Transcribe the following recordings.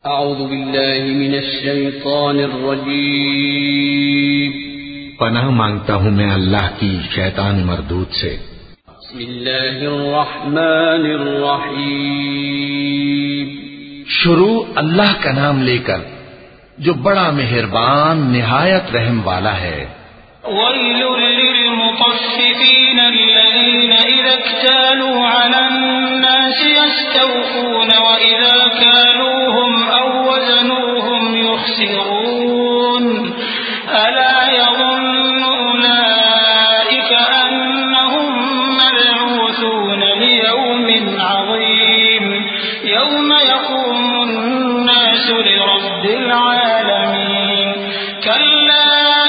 अऊज़ु बिल्लाहि मिनश शैतानिर रजीम। पनाह मांगता हूँ मैं अल्लाह की शैतान मरदूद से। बिस्मिल्लाहिर रहमानिर रहीम। शुरू अल्लाह का नाम लेकर जो बड़ा मेहरबान निहायत रहम वाला है। वैलुल लिल मुतफ्फिफीन अल्लज़ीना इज़ा इक्तालू अलन्नास यस्तवफून व इज़ा कालूहुम औ वज़नूहुम युखसिरून अला यज़ुन्नु उलाइका अन्नहुम मबऊसून लियौमिन अज़ीम यौम यक़ूमुन नासु लिरब्बिल आलमीन कल्ला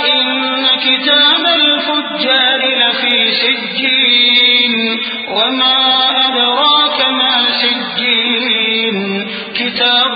किताब الفجار لفी सिज्जीन वमा अदराक मा सिज्जीन किताब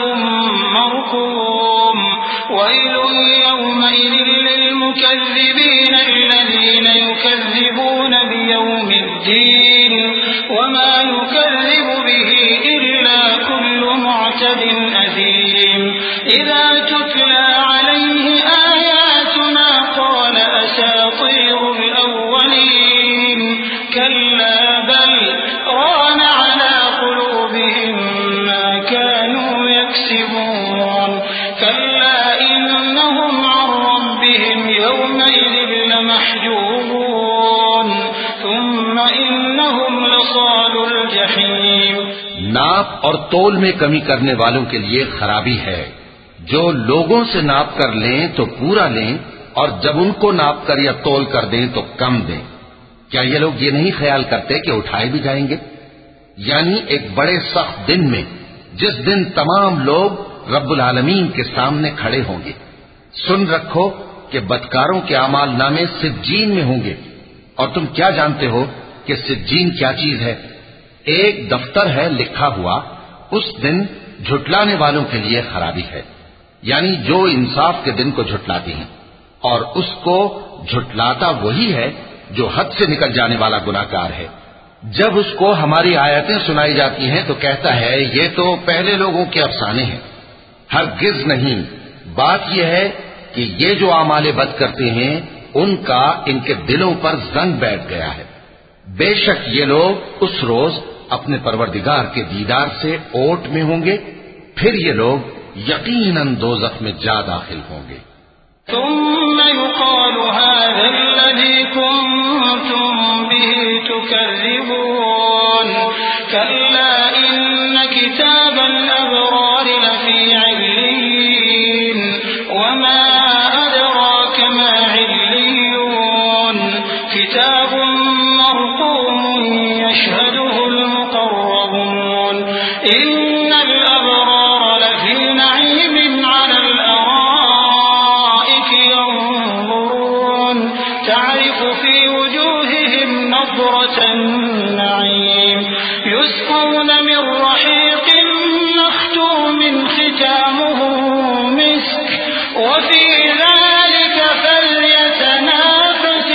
मरकूम वैलुन यौमइज़िन लिलमुकज़्ज़िबीन الذين يكذبون بيوم الدين وما يكذب به إلا كل معتد أثيم إذا تتلى عليه آياتنا قال أساطير الأولين كلا بل ران على قلوبهم ما كانوا يكسبون كلا إنهم عن ربهم يومئذ لمحجوبون ثم إنهم لصالو الجحيم। नाप और तोल में कमी करने वालों के लिए खराबी है। जो लोगों से नाप कर लें तो पूरा लें और जब उनको नाप कर या तोल कर दें तो कम दें। क्या ये लोग ये नहीं ख्याल करते कि उठाए भी जाएंगे? यानी एक बड़े सख्त दिन में, जिस दिन तमाम लोग रब्बुल आलमीन के सामने खड़े होंगे। सुन रखो कि बदकारों के आमाल नामे सिज्जीन में होंगे। और तुम क्या जानते हो कि सिज्जीन क्या चीज है? एक दफ्तर है लिखा हुआ। उस दिन झुटलाने वालों के लिए खराबी है, यानी जो इंसाफ के दिन को झुटलाते हैं। और उसको झुटलाता वही है जो हद से निकल जाने वाला गुनाहगार है। जब उसको हमारी आयतें सुनाई जाती हैं तो कहता है ये तो पहले लोगों के अफसाने हैं। हरगिज नहीं, बात यह है कि ये जो आमाले बद करते हैं उनका इनके दिलों पर जंग बैठ गया है। बेशक ये लोग उस रोज अपने परवरदिगार के दीदार से ओट में होंगे, फिर ये लोग यकीनन दोज़ख में जा दाखिल होंगे। ثم يقال هذا الذي كنتم به تكذبون كلا إن كتاب الأبرار لفي عليين وما أدراك ما عليون كتاب مرقوم يشهده المقربون إن الأبرار لفي نعيم على الأرائك ينظرون تعرف في وجوههم نضرة النعيم يسقون من رحيق مختوم ختامه مسك وفي ذلك فليتنافس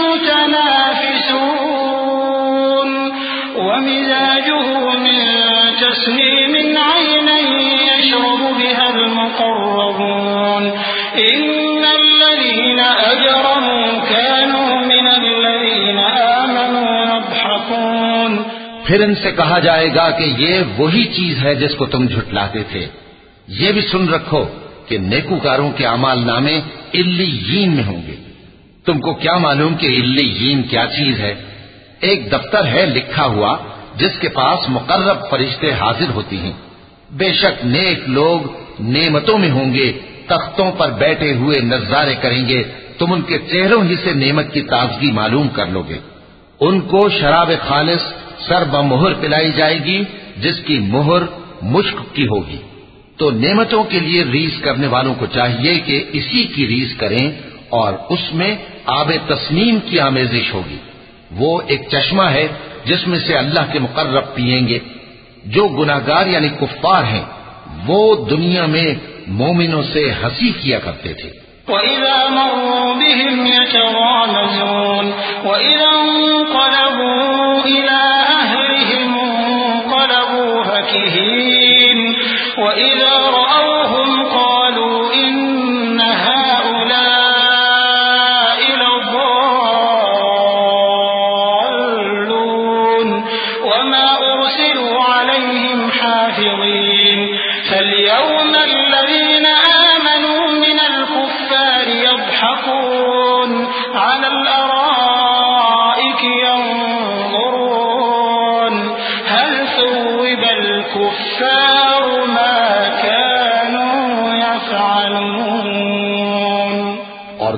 المتنافسون ومزاجه من تسنيم عينا يشرب بها المقربون إن الذين أجرموا كانوا من الذين آمنوا يضحكون। फिर इनसे कहा जाएगा कि ये वही चीज है जिसको तुम झुटलाते थे। ये भी सुन रखो कि नेकूकारों के अमाल नामे इल्लीयीन में होंगे। तुमको क्या मालूम कि इल्लीयीन क्या चीज है? एक दफ्तर है लिखा हुआ जिसके पास मुकर्रब फरिश्ते हाजिर होती हैं। बेशक नेक लोग नेमतों में होंगे, तख्तों पर बैठे हुए नजारे करेंगे। तुम उनके चेहरों ही से नेमत की ताजगी मालूम कर लोगे। उनको शराब खालिस सर बमुहर पिलाई जाएगी जिसकी मुहर मुश्क की होगी। तो नेमतों के लिए रीस करने वालों को चाहिए कि इसी की रीस करें और उसमें आबे तस्नीम की आमेजिश होगी। वो एक चश्मा है जिसमें से अल्लाह के मुकर्रब पिएंगे। जो गुनाहगार यानी कुफ्फार हैं वो दुनिया में मोमिनों से हंसी किया करते थे। وإذا مروا بهم يتغامزون وإذا انقلبوا إلى أهلهم انقلبوا فكهين وإذا رأوا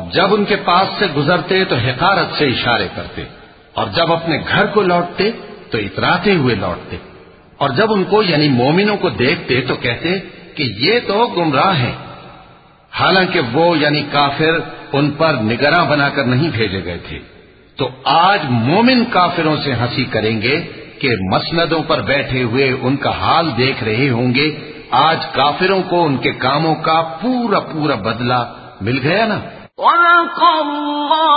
जब उनके पास से गुजरते तो हिकारत से इशारे करते, और जब अपने घर को लौटते तो इतराते हुए लौटते। और जब उनको यानी मोमिनों को देखते तो कहते कि ये तो गुमराह हैं। हालांकि वो यानी काफिर उन पर निगरां बनाकर नहीं भेजे गए थे। तो आज मोमिन काफिरों से हंसी करेंगे कि मसनदों पर बैठे हुए उनका हाल देख रहे होंगे। आज काफिरों को उनके कामों का पूरा पूरा बदला मिल गया ना।